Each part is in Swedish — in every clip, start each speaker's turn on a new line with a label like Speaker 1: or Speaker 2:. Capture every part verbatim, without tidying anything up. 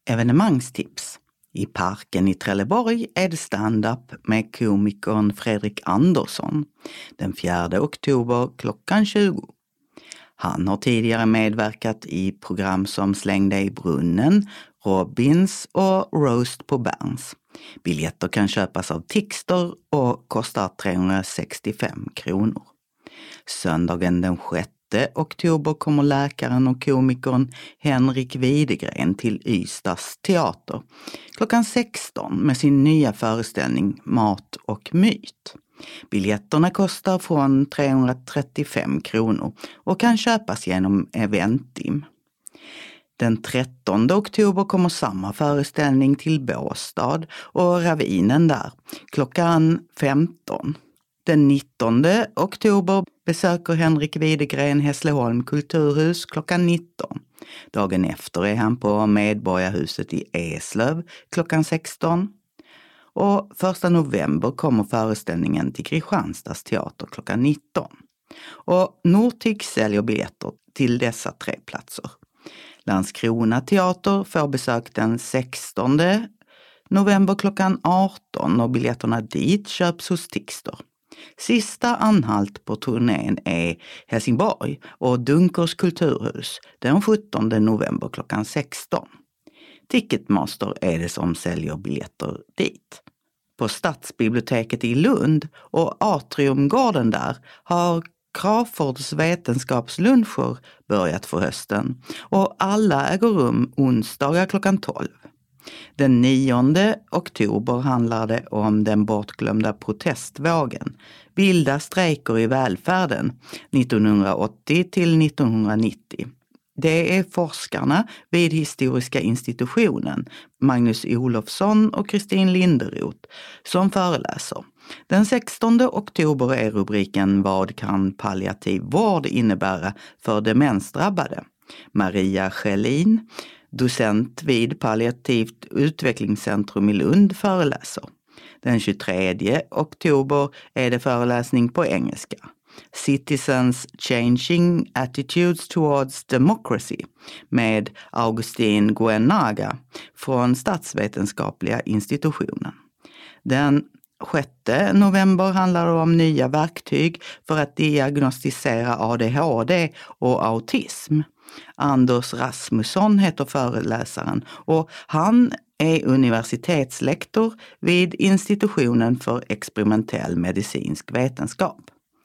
Speaker 1: Evenemangstips. I parken i Trelleborg är det stand-up med komikern Fredrik Andersson den fjärde oktober klockan tjugo. Han har tidigare medverkat i program som Släng dig i brunnen, Robins och Roast på Berns. Biljetter kan köpas av Tixter och kostar trehundrasextiofem kronor. Söndagen den sjätte oktober kommer läkaren och komikern Henrik Widegren till Ystads teater klockan sexton med sin nya föreställning Mat och myt. Biljetterna kostar från trehundratrettiofem kronor och kan köpas genom Eventim. Den trettonde oktober kommer samma föreställning till Båstad och Ravinen där klockan femton. Den nittonde oktober besöker Henrik Widegren Hässleholm kulturhus klockan nitton. Dagen efter är han på Medborgarhuset i Eslöv klockan sexton. Och första november kommer föreställningen till Kristianstads teater klockan nitton. Och Nortic säljer biljetter till dessa tre platser. Landskrona teater får besök den sextonde november klockan arton och biljetterna dit köps hos Tixter. Sista anhalt på turnén är Helsingborg och Dunkers kulturhus den sjuttonde november klockan sexton. Ticketmaster är det som säljer biljetter dit. På Stadsbiblioteket i Lund och Atriumgården där har Crawfords vetenskapsluncher börjat för hösten och alla äger rum onsdagar klockan tolv. Den nionde oktober handlar det om den bortglömda protestvågen, vilda strejker i välfärden nittonhundraåttio till nittonhundranittio. Det är forskarna vid Historiska institutionen, Magnus Olofsson och Kristin Linderoth, som föreläser. Den sextonde oktober är rubriken Vad kan palliativ vård innebära för demensdrabbade? Maria Schelin, docent vid Palliativt utvecklingscentrum i Lund, föreläser. Den tjugotredje oktober är det föreläsning på engelska. Citizens Changing Attitudes Towards Democracy med Augustin Guenaga från Statsvetenskapliga institutionen. Den sjätte november handlar det om nya verktyg för att diagnostisera A D H D och autism. Anders Rasmusson heter föreläsaren och han är universitetslektor vid institutionen för experimentell medicinsk vetenskap.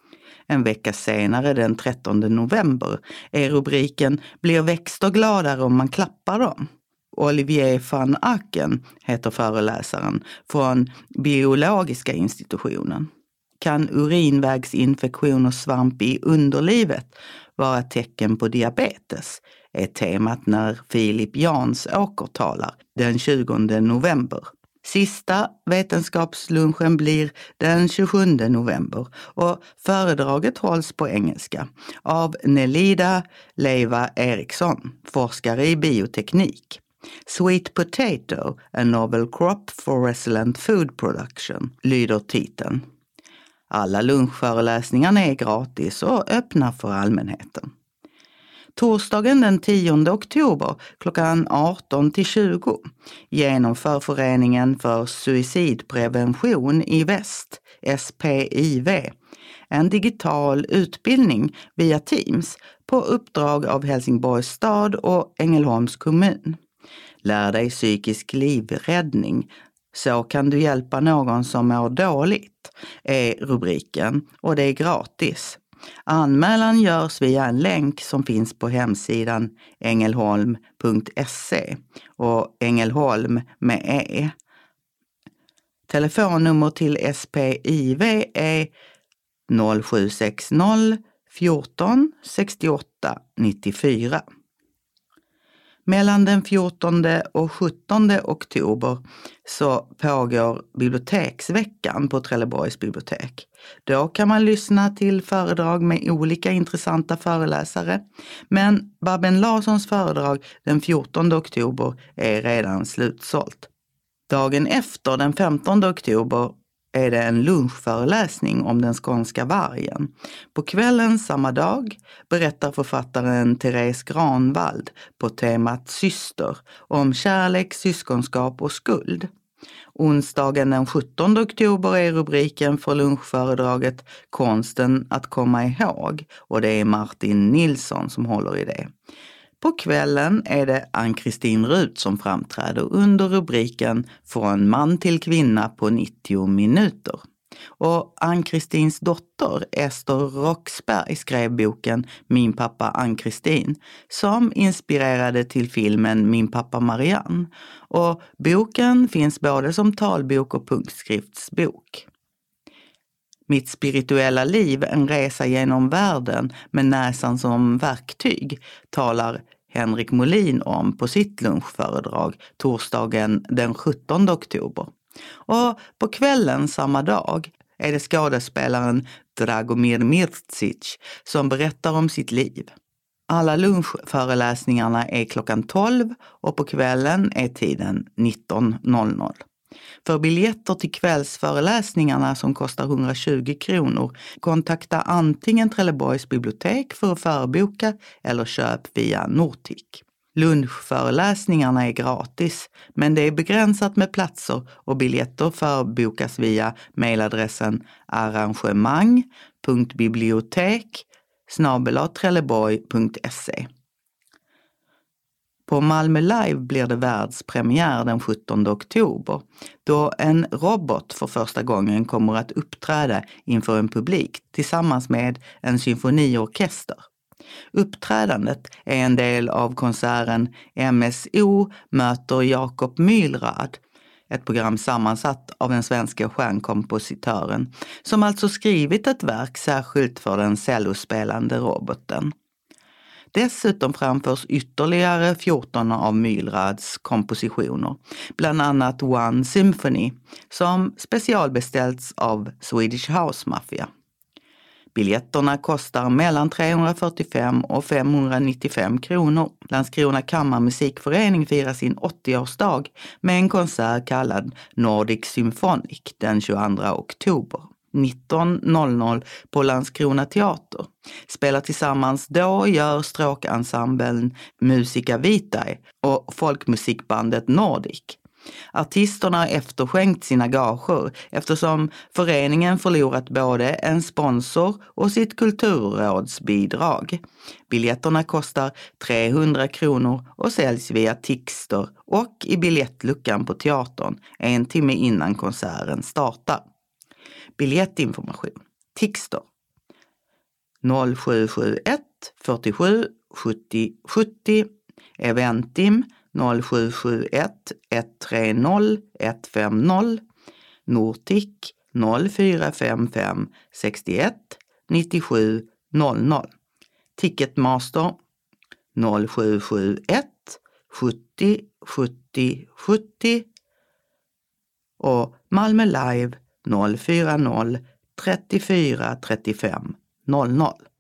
Speaker 1: En vecka senare, den trettonde november, är rubriken Blir växter gladare om man klappar dem? Olivier van Aken heter föreläsaren från biologiska institutionen. Kan urinvägsinfektion och svamp i underlivet vara tecken på diabetes? Är temat när Filip Jansåker talar den tjugonde november. Sista vetenskapslunchen blir den tjugosjunde november och föredraget hålls på engelska av Nelida Leiva Eriksson, forskare i bioteknik. Sweet Potato, a novel crop for resilient food production, lyder titeln. Alla lunchföreläsningarna är gratis och öppna för allmänheten. Torsdagen den tionde oktober klockan arton till tjugo genomför Föreningen för suicidprevention i väst, S P I V, en digital utbildning via Teams på uppdrag av Helsingborgs stad och Ängelholms kommun. Lär dig psykisk livräddning, så kan du hjälpa någon som mår dåligt, är rubriken och det är gratis. Anmälan görs via en länk som finns på hemsidan ängelholm punkt se och Ängelholm med E. Telefonnummer till S P I V är noll sju sex noll fjorton sextioåtta nittiofyra. Mellan den fjortonde och sjuttonde oktober så pågår biblioteksveckan på Trelleborgs bibliotek. Då kan man lyssna till föredrag med olika intressanta föreläsare. Men Babben Larssons föredrag den fjortonde oktober är redan slutsålt. Dagen efter, den femtonde oktober, är det en lunchföreläsning om den skånska vargen. På kvällen samma dag berättar författaren Therese Granvald på temat syster om kärlek, syskonskap och skuld. Onsdagen den sjuttonde oktober är rubriken för lunchföredraget Konsten att komma ihåg, och det är Martin Nilsson som håller i det. På kvällen är det Ann-Kristin Rut som framträder under rubriken Från man till kvinna på nittio minuter. Och Ann-Kristins dotter Ester Roxberg skrev boken Min pappa Ann-Kristin som inspirerade till filmen Min pappa Marianne. Och boken finns både som talbok och punktskriftsbok. Mitt spirituella liv, en resa genom världen med näsan som verktyg, talar Henrik Molin om på sitt lunchföredrag torsdagen den sjuttonde oktober. Och på kvällen samma dag är det skådespelaren Dragomir Mircic som berättar om sitt liv. Alla lunchföreläsningarna är klockan tolv och på kvällen är tiden nitton noll noll. För biljetter till kvällsföreläsningarna som kostar hundratjugo kronor, kontakta antingen Trelleborgs bibliotek för att förboka eller köp via Nortic. Lunchföreläsningarna är gratis, men det är begränsat med platser och biljetter förbokas via mejladressen arrangemang punkt bibliotek snabel-a trelleborg punkt se. På Malmö Live blir det världspremiär den sjuttonde oktober då en robot för första gången kommer att uppträda inför en publik tillsammans med en symfoniorkester. Uppträdandet är en del av konserten M S O möter Jakob Mylrad, ett program sammansatt av den svenska stjärnkompositören som alltså skrivit ett verk särskilt för den cellospelande roboten. Dessutom framförs ytterligare fjorton av Mylrads kompositioner, bland annat One Symphony, som specialbeställts av Swedish House Mafia. Biljetterna kostar mellan trehundrafyrtiofem och femhundranittiofem kronor. Landskrona kammarmusikförening firar sin åttioårsdag med en konsert kallad Nordic Symphonic den tjugoandra oktober. nitton noll noll på Landskrona teater. Spelar tillsammans då gör stråkensemblen Musica Vitae och folkmusikbandet Nordic. Artisterna har efterskänkt sina gager eftersom föreningen förlorat både en sponsor och sitt kulturrådsbidrag. Biljetterna kostar trehundra kronor och säljs via Tixter och i biljettluckan på teatern en timme innan konserten startar. Biljettinformation. Tixter noll sju sju ett fyrtiosju sjuttio sjuttio. Eventim noll sju sju ett ett tre noll ett fem noll. Nortic noll fyra fem fem sextioett nittiosju noll noll. Ticketmaster noll sju sju ett sjuttio sjuttio sjuttio och Malmö Live noll fyra noll trettiofyra trettiofem noll noll.